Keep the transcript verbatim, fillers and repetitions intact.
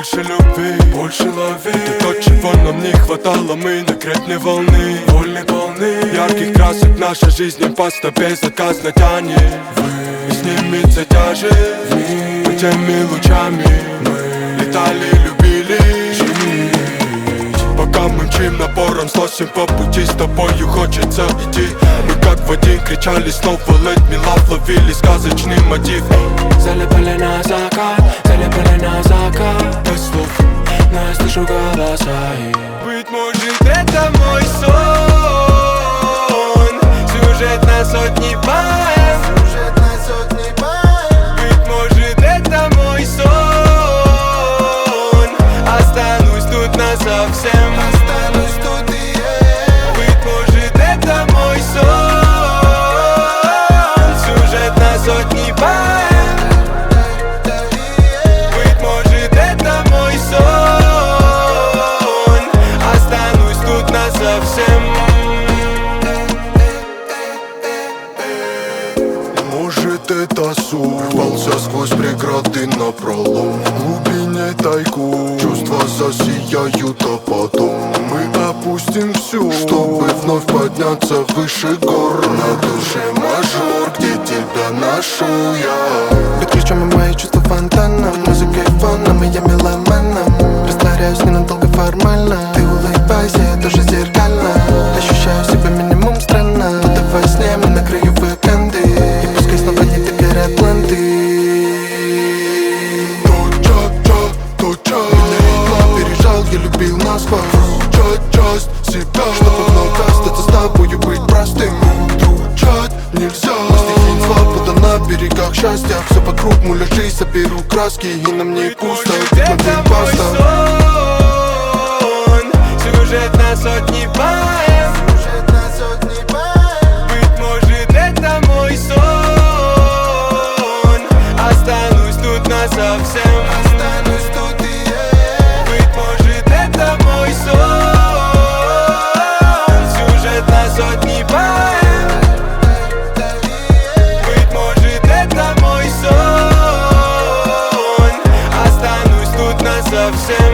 Больше любви, больше лови. Это то, чего нам не хватало, мы на гребне волны. Вольны полны ярких красок, наша жизнь просто безотказно тянет. И снимется тяжесть под теми лучами. Мы летали, любили жить. Пока мы мчим напором, сносим по пути, с тобою хочется идти. Мы как в один кричали снова let me love, ловили сказочный мотив. Залипали на закат, залипали на закат. Без слов, но я слышу голоса их. Быть может, это мой сон, сюжет на сотни поэм. Быть может, это мой сон, останусь тут насовсем. Быть может, это мой сон, сюжет на сотни поэм. Быть может, это мой сон, останусь тут насовсем. Может, это сон, рвался сквозь преграды напролом. В глубине тайгу чувства засияют, а потом мы опустим всю, чтобы вновь подняться выше гор. На душе мажор, где тебя ношу я. Под ключом и мои чувства фонтаном, музыкой фоном, и я меломаном. Растворяюсь ненадолго формально. Ты улыбайся, я тоже зеркально. Ощущаю себя минимум странно, будто во сне мы на краю выканды. И пускай снова не теперь Атланты. Тот час, час, тот час меня едва пережал, я любил насквозь. Часть, часть себя, чтобы вновь остаться с тобою, быть простым. Дручать нельзя, на стихи свобода на берегах счастья. Все вокруг муляжи, соберу краски, и нам не пусто, Это мой сон, сюжет на сотни поэм. Быть может, это мой сон, останусь тут насовсем. Быть может, это мой сон, сюжет на сотни поэм. Быть может, это мой сон, останусь тут насовсем.